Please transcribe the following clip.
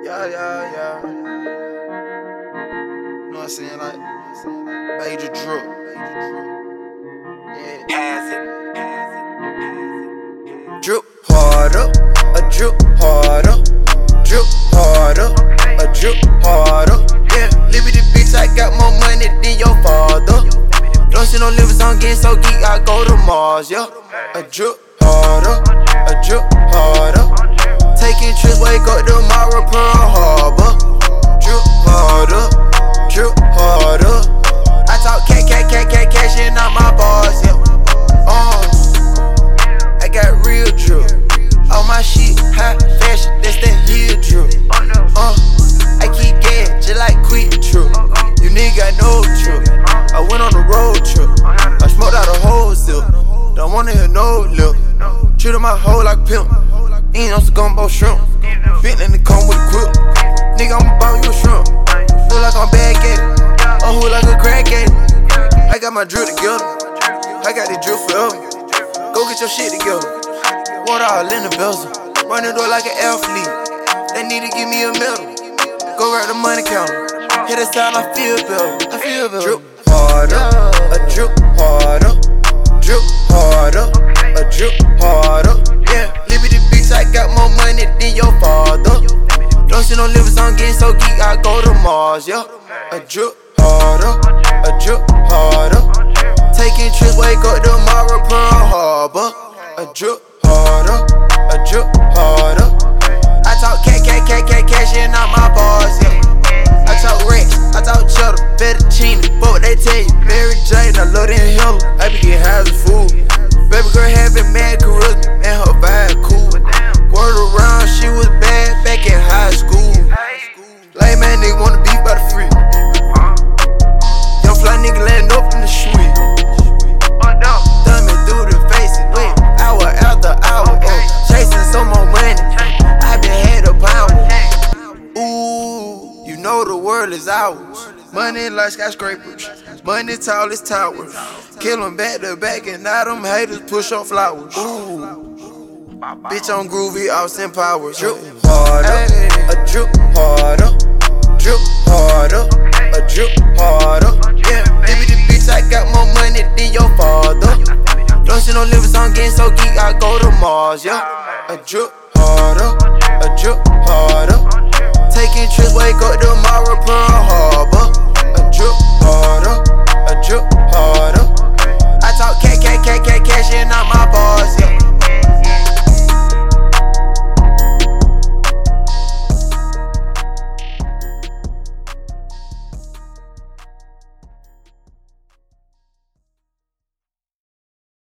Yeah. Know what I'm saying? Like, major drip. Yeah. Pass it. Drip harder, a drip harder. Drip harder, a drip harder. Yeah, liberty bitch, I got more money than your father. Don't see no livers, I'm getting so geek, I go to Mars, yeah. A drip harder, a drip harder. Taking trips, wake up tomorrow, Pearl Harbor. Drip harder, drip harder. I talk cashing out my bars, yeah. I got real drip. All my shit high fashion, that's that heel drip. I keep gas just like quick trip. You nigga got no trip. I went on a road trip. I smoked out a whole sip. Don't wanna hear no lip. Treated my hoe like pimp. Ain't on some gumbo shrimp. Fit in the come with a quip. Nigga, I'ma buy you a shrimp. Feel like I'm bad at it. I'm who like a crack at it. I got my drill together. I got the drill forever. Go get your shit together. Water all in the bezel. Run the door like an athlete. They need to give me a medal. Go grab the money counter. Hear the sound, I feel better. Drip harder, a drip harder. Drip harder, a drip harder. Yeah, liberty bitch, I got more money than your father. Don't see no livers, I'm getting so geek, I go to Mars, yeah. A drip harder, a drip harder. Taking trips, wake up tomorrow, Pearl Harbor. A drip harder, a drip harder. I talk cashing out my bars, yeah. I talk Rex, I talk cheddar, fettuccine, but what they tell you, Mary Jane, I love them hell. I be getting high as a fool. Baby girl having mad charisma, and her vibe cool. Word around, she was bad back in high school. Lame man nigga wanna beef by the free. Young fly nigga landing up in the street. Thumbing through the faces, wait, hour after hour. Chasing some more money, I been had the power. Ooh, you know the world is ours. Money like skyscrapers, money tall as towers. Kill them back to back and now them haters push on flowers. Ooh, bitch on groovy, Austin Powers. Drip harder, a drip harder. Drip harder, a drip harder. Yeah, liberty bitch, I got more money than your father. Don't see no livers, I'm getting so geek, I go to Mars, yeah. A drip harder, a drip harder. Taking trips, wake up tomorrow, Pearl Harbor. A drip harder, a drip harder. I talk cashing out my bars, yeah.